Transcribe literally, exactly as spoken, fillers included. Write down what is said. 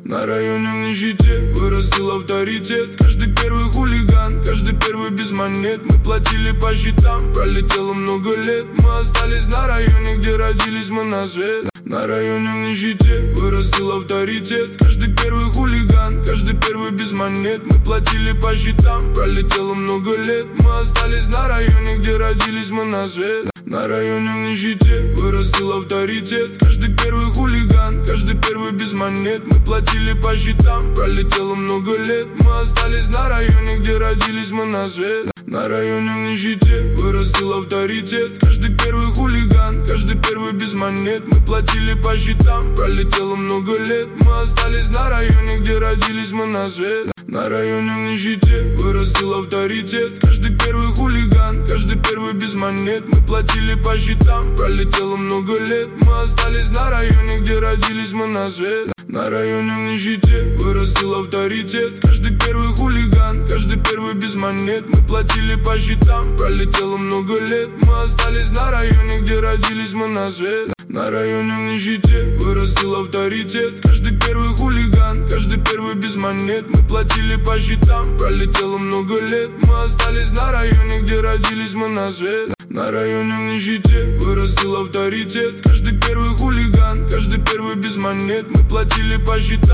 На районе в нищете вырастил авторитет. Каждый первый хулиган, каждый первый без монет. Мы платили по счетам, пролетело много лет. Мы остались на районе, где родились мы на свет. На районе в нищете вырастил авторитет. Каждый первый хулиган, каждый первый без монет. Мы платили по счетам, пролетело много лет. Мы остались на районе, где родились мы на свет. На районе в нищете вырастил авторитет. Каждый первый хулиган, каждый первый без монет. Мы платили по счетам, пролетело много лет. Мы остались на районе, где родились мы на свет. На районе в нищете вырастил авторитет. Каждый первый хулиган, каждый первый без монет. Мы платили по счетам, пролетело много лет. Мы остались на районе, где родились мы на свет. На районе в нищете вырастил авторитет. Каждый первый хулиган, каждый первый без монет. Мы платили по счетам, пролетело много лет. Мы остались на районе, где родились мы на свет. На районе в нищете вырастил авторитет. Каждый первый хулиган, каждый первый без монет. Мы платили по счетам, пролетело много лет. Мы остались на районе, где родились мы на свет. На районе в нищете вырастил авторитет. Каждый первый хулиган, каждый первый без монет. Мы платили по счетам, пролетело много лет. Мы остались на районе, где родились мы на свет. На районе в нищете вырастил авторитет. Каждый первый хулиган, каждый первый без монет. Мы платили по счетам.